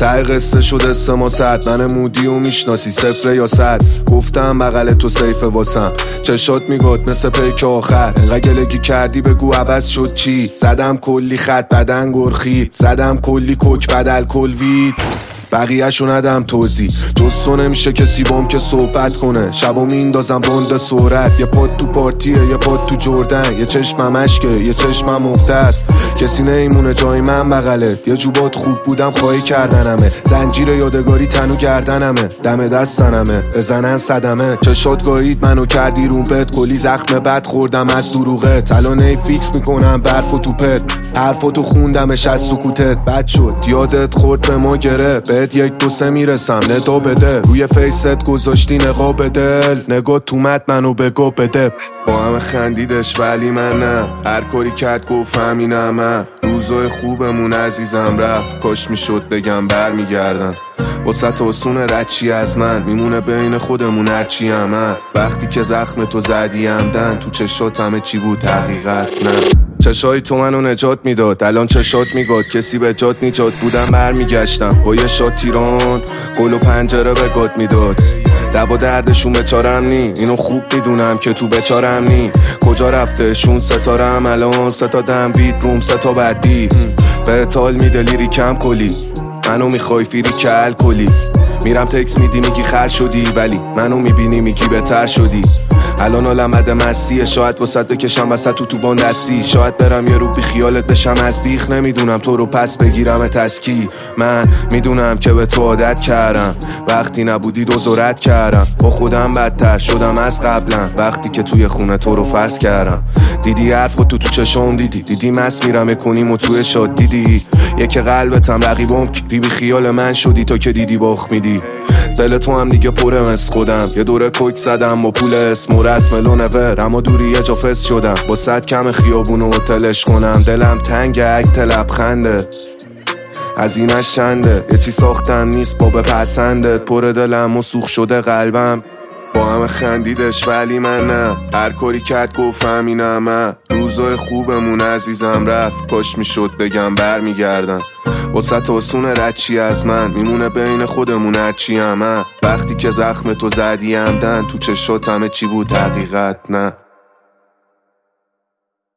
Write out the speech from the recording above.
ته قصه شده 3 ماه سرد. من مودی و میشناسی 0 یا 100. گفتم بغل تو سیفه واسم، چشات میگات مثل پیک آخر. انقدر گلگی کردی بگو عوض شد چی. زدم کلی خط بدن گرخید، زدم کلی کوک بدل کلوید. بقیه‌شو ندم توضیح، جز تو نمیشه کسی بام که صحبت کنه. شبا میندازم بند سرعت، یه پاد تو پارتیه یه پاد تو جردن. یه چشمم اشکه یه چشمم مختص، کسی نیمونه جای من بغلت. یه جوبات خوب بودم خواهی کردنمه، زنجیر یادگاری تنو گردنمه. دم دستنمه بزنن صدمه، چشات گایید منو کردی رومپت. کلی زخم بد خوردم از دروغت، الان ای فیکس میکنم برف و توپت. حرفاتو خوندمش از سکوتت، بد شد یادت خورد به ما گره. بهت 1 2 3 میرسم ندا بده، روی فیست گذاشتی نقاب دل. نگاه تومت منو بگو بده. با همه خندیدش ولی من نه، هر کاری کرد گفت همینمه. روزای خوبمون عزیزم رفت، کاش میشد بگم برمیگردن. واسه آسونه رچی از من میمونه بین خودمون هرچی هم هست. وقتی که زخم تو زدی همدن، تو چشات همه چی بود حقیقت نه. چشای تو منو نجات میداد، الان چشات میگاد کسی به جات نیجات. بودم برمیگشتم با یه شات تیران، گل و پنجره به گات میداد. دوا دردشون بچارم نی، اینو خوب میدونم که تو بچارم نی. کجا رفته شون ستارم الان، 3 تا دم بیت روم 3 تا بدی. به تال میده لیری کم کلی، منو میخوای فیری که الکلی. میرم تکس میدی میگی خر شدی، ولی منو میبینی میگی بهتر شدی. الان عالمد مسیه، شاید واسط بکشم وسط تو بان دستی. شاید برم یه رو بی خیالت بشم از بیخ، نمیدونم تو رو پس بگیرم تسکی. من میدونم که به تو عادت کردم، وقتی نبودی دوزارت کردم. با خودم بدتر شدم از قبلا، وقتی که توی خونه تو رو فرض کردم. دیدی حرفو تو چشام دیدی مس میرم کنیم و توی شاد دیدی. یک قلبتم رقیبم که بی خیال من شدی، تا که دیدی باخ میدی. دل تو هم دیگه پره مثل خودم، یه دوره کوک زدم با پول اسم و رسم لونور. اما دوری یه جا فست شدم با 100 کم خیابون و تلش کنم. دلم تنگ اکت لبخنده از اینش چنده، یه چی ساختم نیست با بپسندت. پر دلم و سوخ شده قلبم، با همه خندیدش ولی من نه. هر کاری کرد گفت همینمه. روزای خوبمون عزیزم رفت، کاش میشد بگم برمیگردن. واسه آسونه رچی از من میمونه بین خودمون هرچی همه. وقتی که زخم تو زدی همدن، تو چشات همه چی بود حقیقت نه.